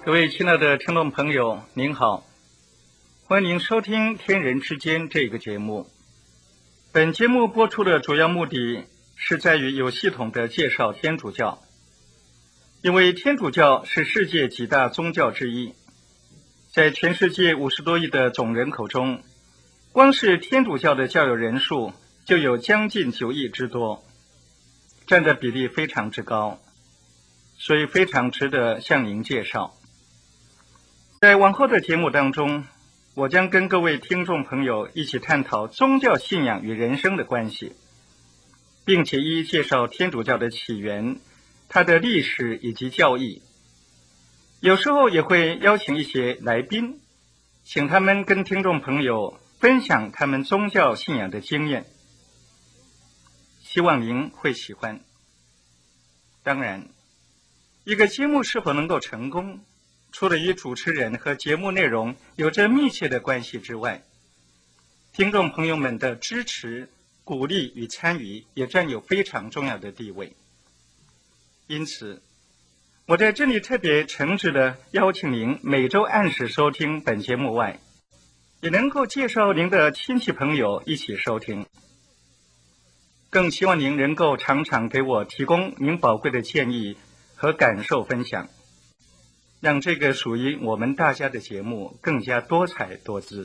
各位亲爱的听众朋友，您好，欢迎收听《天人之间》这个节目。本节目播出的主要目的是在于有系统的介绍天主教，因为天主教是世界几大宗教之一，在全世界50多亿的总人口中，光是天主教的教友人数就有将近9亿之多，占的比例非常之高，所以非常值得向您介绍。在往后的节目当中，我将跟各位听众朋友一起探讨宗教信仰与人生的关系，并且一一介绍天主教的起源、它的历史以及教义。有时候也会邀请一些来宾，请他们跟听众朋友分享他们宗教信仰的经验，希望您会喜欢。当然，一个节目是否能够成功，除了与主持人和节目内容有着密切的关系之外，听众朋友们的支持、鼓励与参与也占有非常重要的地位。因此，我在这里特别诚挚地邀请您每周按时收听本节目外，也能够介绍您的亲戚朋友一起收听。更希望您能够常常给我提供您宝贵的建议和感受分享，让这个属于我们大家的节目更加多彩多姿。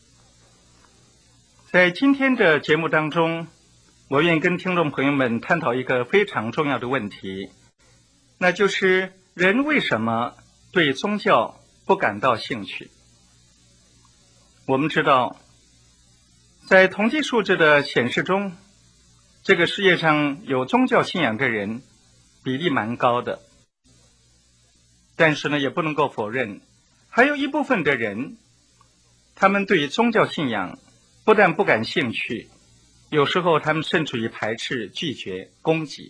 在今天的节目当中，我愿跟听众朋友们探讨一个非常重要的问题，那就是人为什么对宗教不感到兴趣？我们知道，在统计数字的显示中，这个世界上有宗教信仰的人比例蛮高的。但是呢，也不能够否认，还有一部分的人，他们对于宗教信仰不但不感兴趣，有时候他们甚至于排斥、拒绝、攻击。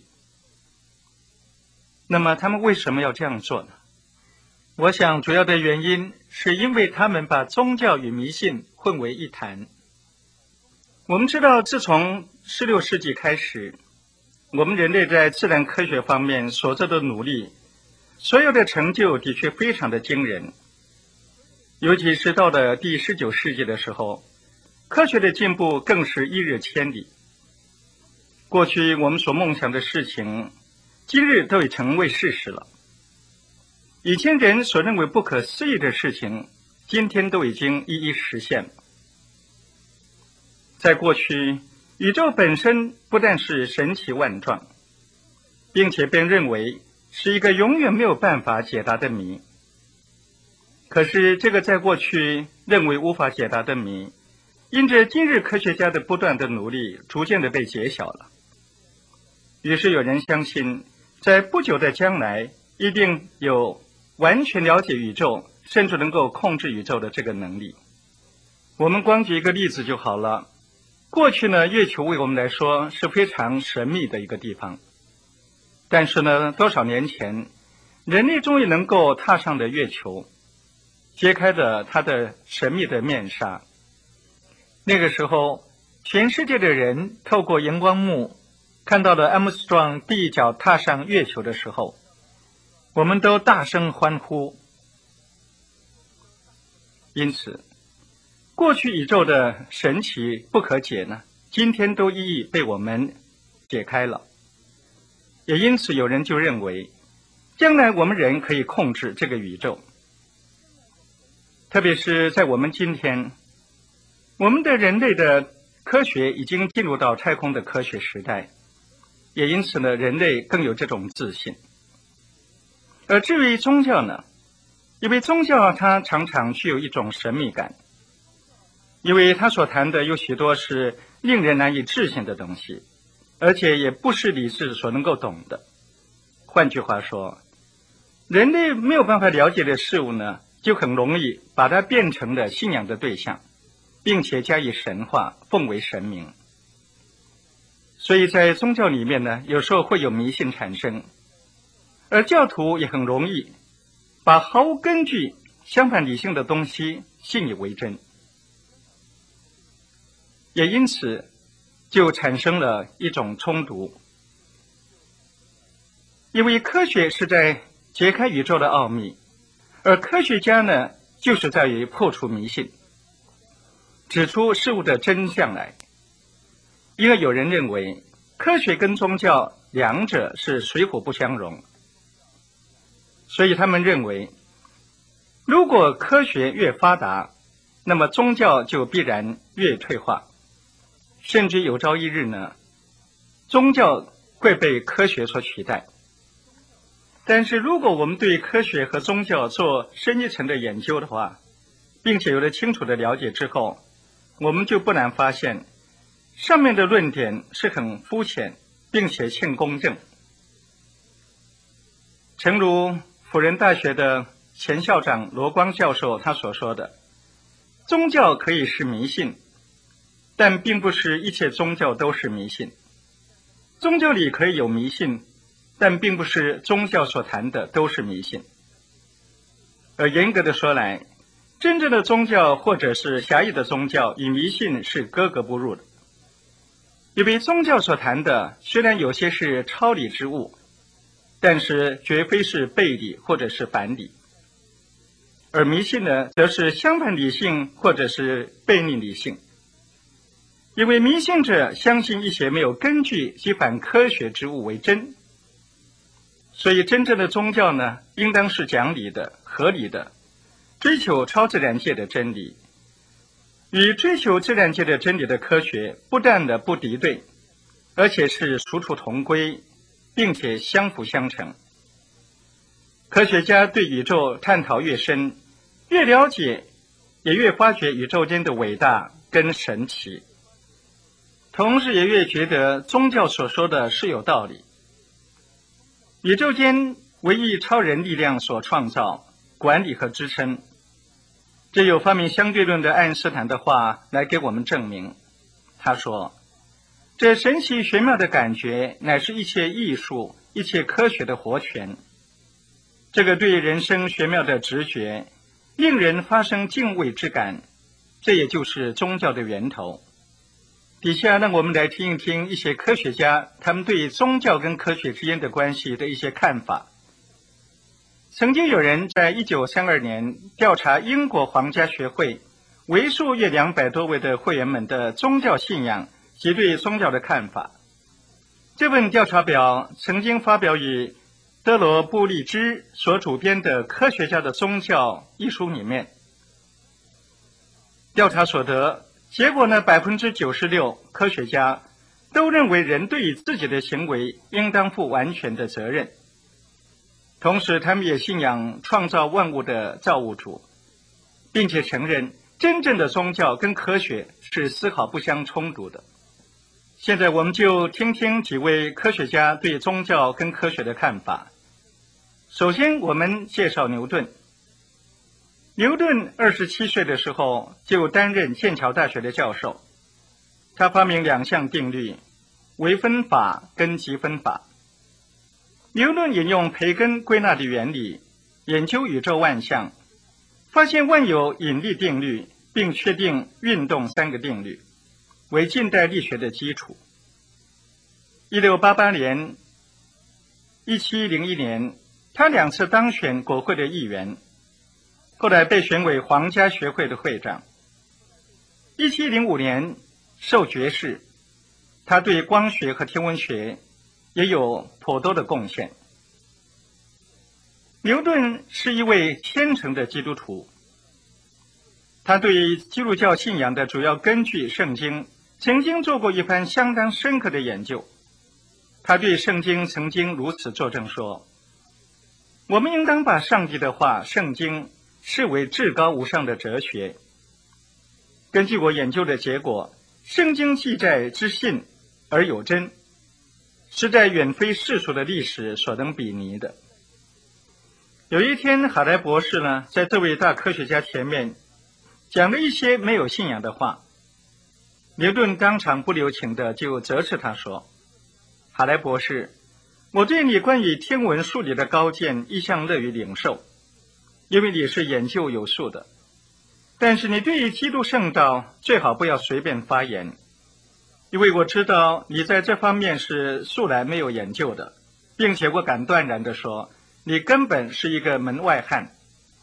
那么他们为什么要这样做呢？我想主要的原因是因为他们把宗教与迷信混为一谈。我们知道，自从16世纪开始，我们人类在自然科学方面所做的努力，所有的成就的确非常的惊人，尤其是到了第19世纪的时候，科学的进步更是一日千里。过去我们所梦想的事情，今日都已成为事实了。以前人所认为不可思议的事情，今天都已经一一实现了。在过去，宇宙本身不但是神奇万状，并且被认为是一个永远没有办法解答的谜。可是这个在过去认为无法解答的谜，因着今日科学家的不断的努力，逐渐的被揭晓了。于是有人相信，在不久的将来，一定有完全了解宇宙，甚至能够控制宇宙的这个能力。我们光举一个例子就好了。过去呢，月球为我们来说是非常神秘的一个地方。但是呢，多少年前，人类终于能够踏上了月球，揭开了它的神秘的面纱。那个时候，全世界的人透过荧光幕看到了 Armstrong 第一脚踏上月球的时候，我们都大声欢呼。因此，过去宇宙的神奇不可解呢，今天都一一被我们解开了。也因此有人就认为，将来我们人可以控制这个宇宙。特别是在我们今天，我们的人类的科学已经进入到太空的科学时代，也因此呢，人类更有这种自信。而至于宗教呢，因为宗教它常常具有一种神秘感，因为它所谈的有许多是令人难以置信的东西，而且也不是理智所能够懂的。换句话说，人类没有办法了解的事物呢，就很容易把它变成了信仰的对象，并且加以神化，奉为神明。所以在宗教里面呢，有时候会有迷信产生，而教徒也很容易把毫无根据、相反理性的东西信以为真，也因此就产生了一种冲突。因为科学是在解开宇宙的奥秘， 而科学家呢，就是在于破除迷信，指出事物的真相来。因为有人认为科学跟宗教两者是水火不相容，所以他们认为，如果科学越发达，那么宗教就必然越退化，甚至有朝一日呢，宗教会被科学所取代。但是如果我们对科学和宗教做深一层的研究的话，并且有了清楚的了解之后，我们就不难发现，上面的论点是很肤浅，并且欠公正。诚如辅仁大学的前校长罗光教授他所说的，宗教可以是迷信，但并不是一切宗教都是迷信。宗教里可以有迷信，但并不是宗教所谈的都是迷信。而严格的说来，真正的宗教或者是狭义的宗教与迷信是格格不入的。因为宗教所谈的虽然有些是超理之物，但是绝非是悖理或者是反理。而迷信呢，则是相反理性或者是悖逆理性。因为迷信者相信一些没有根据及反科学之物为真，所以真正的宗教呢，应当是讲理的、合理的，追求超自然界的真理。与追求自然界的真理的科学不但的不敌对，而且是殊途同归，并且相辅相成。科学家对宇宙探讨越深，越了解，也越发觉宇宙间的伟大跟神奇，同时也越觉得宗教所说的是有道理。宇宙间唯一超人力量所创造、管理和支撑，这有发明相对论的爱因斯坦的话来给我们证明。他说，这神奇玄妙的感觉乃是一切艺术、一切科学的活泉。这个对人生玄妙的直觉，令人发生敬畏之感，这也就是宗教的源头。底下让我们来听一听一些科学家他们对宗教跟科学之间的关系的一些看法。曾经有人在1932年调查英国皇家学会为数约200多位的会员们的宗教信仰及对宗教的看法。这份调查表曾经发表于德罗布利兹所主编的《科学家的宗教》一书里面。调查所得结果呢，96%科学家都认为人对于自己的行为应当负完全的责任。同时他们也信仰创造万物的造物主，并且承认真正的宗教跟科学是丝毫不相冲突的。现在我们就听听几位科学家对宗教跟科学的看法。首先我们介绍牛顿。牛顿27岁的时候就担任剑桥大学的教授，他发明2项定律，微分法跟积分法。牛顿引用培根归纳的原理，研究宇宙万象，发现万有引力定律，并确定运动3个定律，为近代力学的基础。1688年、1701年，他2次当选国会的议员，后来被选为皇家学会的会长。1705年受爵士，他对光学和天文学也有颇多的贡献。牛顿是一位虔诚的基督徒，他对基督教信仰的主要根据圣经曾经做过一番相当深刻的研究。他对圣经曾经如此作证说，我们应当把上帝的话圣经视为至高无上的哲学。根据我研究的结果，圣经记载之信而有真，实在远非世俗的历史所能比拟的。有一天，哈莱博士呢，在这位大科学家前面讲了一些没有信仰的话。牛顿当场不留情的就责斥他说，哈莱博士，我对你关于天文数理的高见一向乐于领受，因为你是研究有素的。但是你对于基督圣道最好不要随便发言，因为我知道你在这方面是素来没有研究的，并且我敢断然地说，你根本是一个门外汉。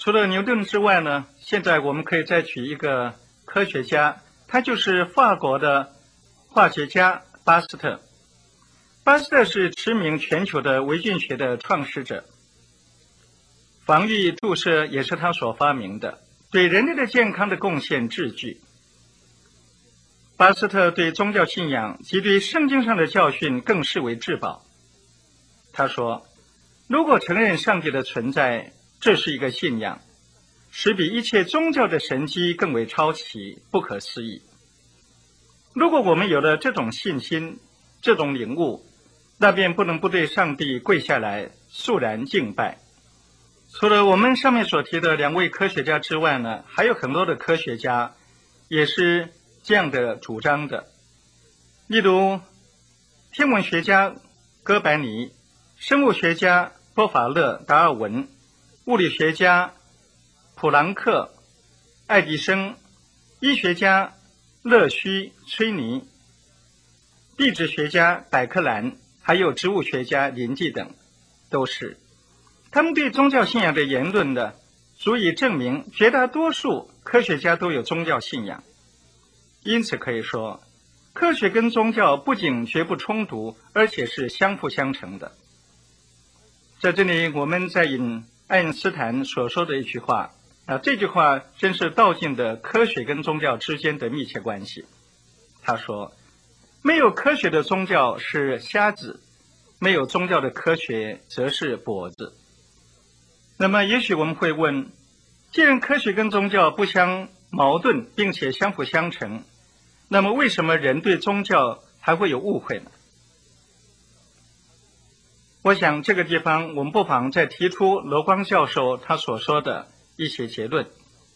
除了牛顿之外呢，现在我们可以再举一个科学家，他就是法国的化学家巴斯特。巴斯特是驰名全球的微菌学的创始者，防御注射也是他所发明的，对人类的健康的贡献至巨。巴斯特对宗教信仰及对圣经上的教训更视为至宝。他说，如果承认上帝的存在，这是一个信仰，使比一切宗教的神迹更为超奇、不可思议。如果我们有了这种信心、这种领悟，那便不能不对上帝跪下来肃然敬拜。除了我们上面所提的2位科学家之外呢，还有很多的科学家也是这样的主张的。例如天文学家哥白尼、生物学家波法勒、达尔文、物理学家普朗克、爱迪生、医学家勒须、崔尼、地质学家百克兰，还有植物学家林济等，都是他们对宗教信仰的言论呢，足以证明绝大多数科学家都有宗教信仰。因此可以说，科学跟宗教不仅绝不冲突，而且是相辅相成的。在这里，我们在引爱因斯坦所说的一句话这句话真是道尽的科学跟宗教之间的密切关系。他说，没有科学的宗教是瞎子，没有宗教的科学则是跛子。那么也许我们会问，既然科学跟宗教不相矛盾并且相辅相成，那么为什么人对宗教还会有误会呢？我想这个地方我们不妨再提出罗光教授他所说的一些结论。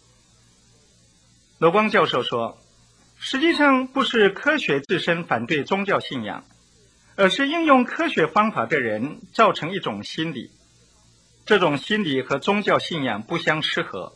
罗光教授说，实际上不是科学自身反对宗教信仰，而是应用科学方法的人造成一种心理，这种心理和宗教信仰不相适合。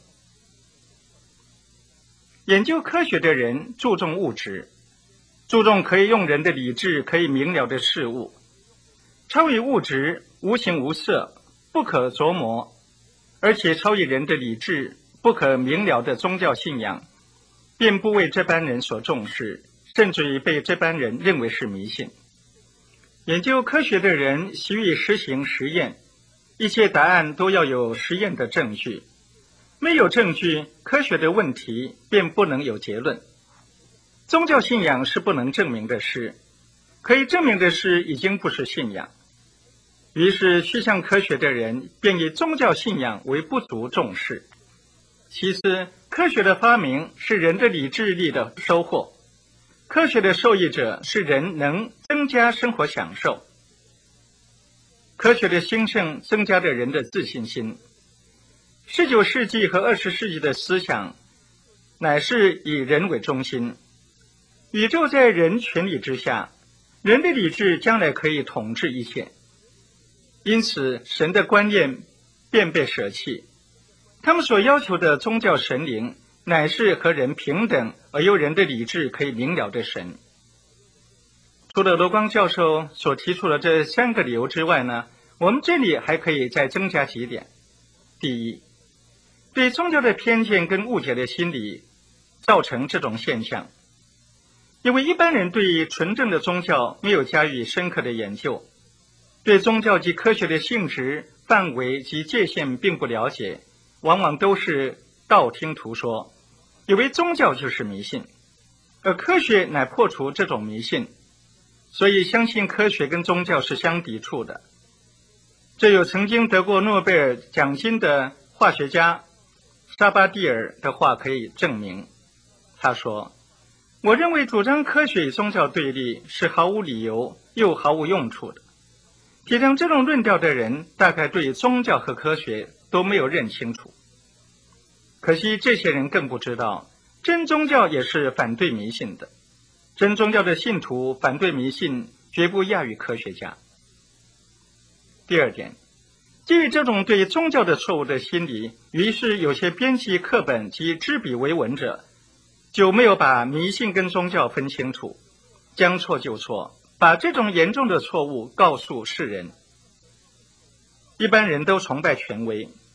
研究科学的人注重物质，注重可以用人的理智可以明了的事物，超越物质无形无色不可琢磨，而且超越人的理智不可明了的宗教信仰，便不为这般人所重视，甚至于被这般人认为是迷信。研究科学的人习于实行实验，一切答案都要有实验的证据，没有证据，科学的问题便不能有结论。宗教信仰是不能证明的事，可以证明的事已经不是信仰。于是趋向科学的人便以宗教信仰为不足重视。其次，科学的发明是人的理智力的收获，科学的受益者是人能增加生活享受。科学的兴盛增加了人的自信心。19世纪和20世纪的思想乃是以人为中心，宇宙在人权力之下，人的理智将来可以统治一切。因此神的观念便被舍弃，他们所要求的宗教神灵乃是和人平等而由人的理智可以明了的神。除了罗光教授所提出的这3个理由之外呢，我们这里还可以再增加几点。第一，对宗教的偏见跟误解的心理造成这种现象，因为一般人对纯正的宗教没有加以深刻的研究，对宗教及科学的性质、范围及界限并不了解，往往都是道听途说，以为宗教就是迷信，而科学乃破除这种迷信，所以相信科学跟宗教是相抵触的。这有曾经得过诺贝尔奖金的化学家沙巴蒂尔的话可以证明。他说，我认为主张科学与宗教对立是毫无理由又毫无用处的。提倡这种论调的人大概对宗教和科学都没有认清楚。可惜这些人更不知道，真宗教也是反对迷信的，真宗教的信徒反对迷信绝不亚于科学家。第二点，基于这种对宗教的错误的心理，于是有些编辑课本及知笔为文者就没有把迷信跟宗教分清楚，将错就错，把这种严重的错误告诉世人。一般人都崇拜权威，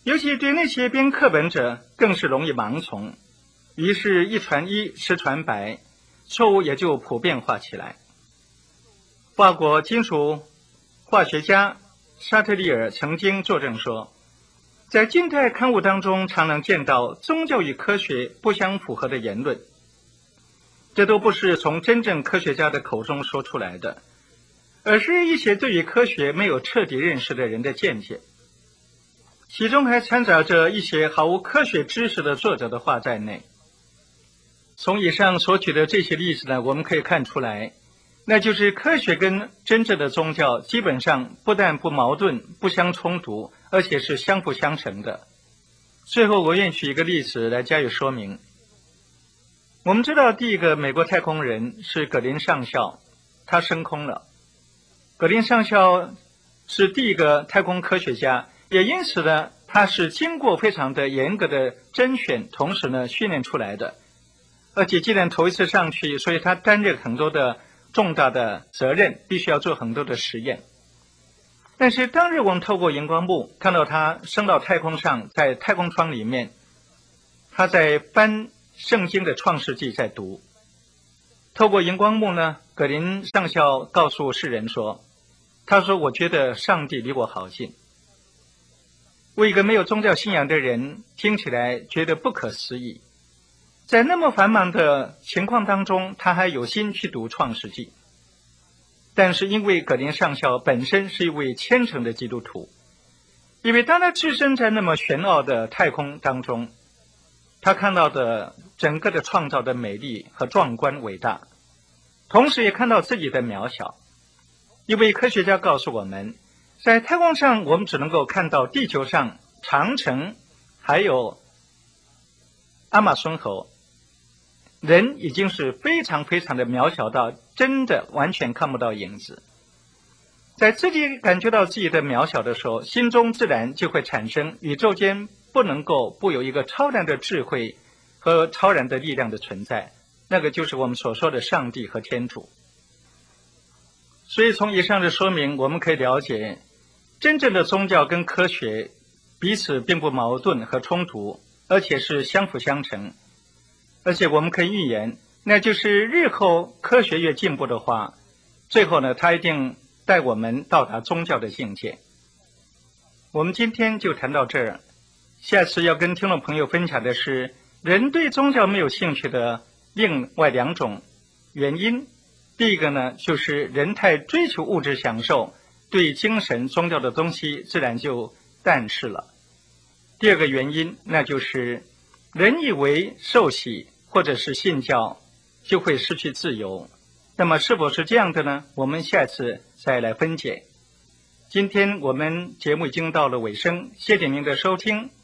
尤其对那些编课本者更是容易盲从，于是一传一，十传百，错误也就普遍化起来。法国金属化学家沙特利尔曾经作证说，在近代刊物当中常能见到宗教与科学不相符合的言论，这都不是从真正科学家的口中说出来的，而是一些对于科学没有彻底认识的人的见解，其中还掺杂着一些毫无科学知识的作者的话在内。从以上所举的这些例子呢，我们可以看出来，那就是科学跟真正的宗教基本上不但不矛盾、不相冲突，而且是相辅相成的。最后我愿举一个例子来加以说明。我们知道第一个美国太空人是葛林上校，他升空了。葛林上校是第一个太空科学家，也因此呢，他是经过非常的严格的甄选，同时呢训练出来的。而且既然头一次上去，所以他担任很多的重大的责任，必须要做很多的实验。但是当日我们透过荧光幕看到他升到太空上，在太空舱里面，他在翻圣经的创世纪在读。透过荧光幕呢，葛林上校告诉世人说，他说我觉得上帝离我好近。为一个没有宗教信仰的人听起来觉得不可思议，在那么繁忙的情况当中，他还有心去读创世纪。但是因为葛林上校本身是一位虔诚的基督徒，因为当他置身在那么玄奥的太空当中，他看到的整个的创造的美丽和壮观伟大，同时也看到自己的渺小。一位科学家告诉我们，在太空上我们只能够看到地球上长城还有亚马孙河，人已经是非常非常的渺小到真的完全看不到影子。在自己感觉到自己的渺小的时候，心中自然就会产生宇宙间不能够不有一个超然的智慧和超然的力量的存在，那个就是我们所说的上帝和天主。所以从以上的说明，我们可以了解，真正的宗教跟科学彼此并不矛盾和冲突，而且是相辅相成。而且我们可以预言，那就是日后科学越进步的话，最后呢，它一定带我们到达宗教的境界。我们今天就谈到这儿，下次要跟听众朋友分享的是人对宗教没有兴趣的另外两种原因。第一个呢，就是人太追求物质享受，对精神宗教的东西自然就淡视了。第二个原因，那就是人以为受洗或者是信教就会失去自由，那么是否是这样的呢？我们下次再来分解。今天我们节目已经到了尾声，谢谢您的收听，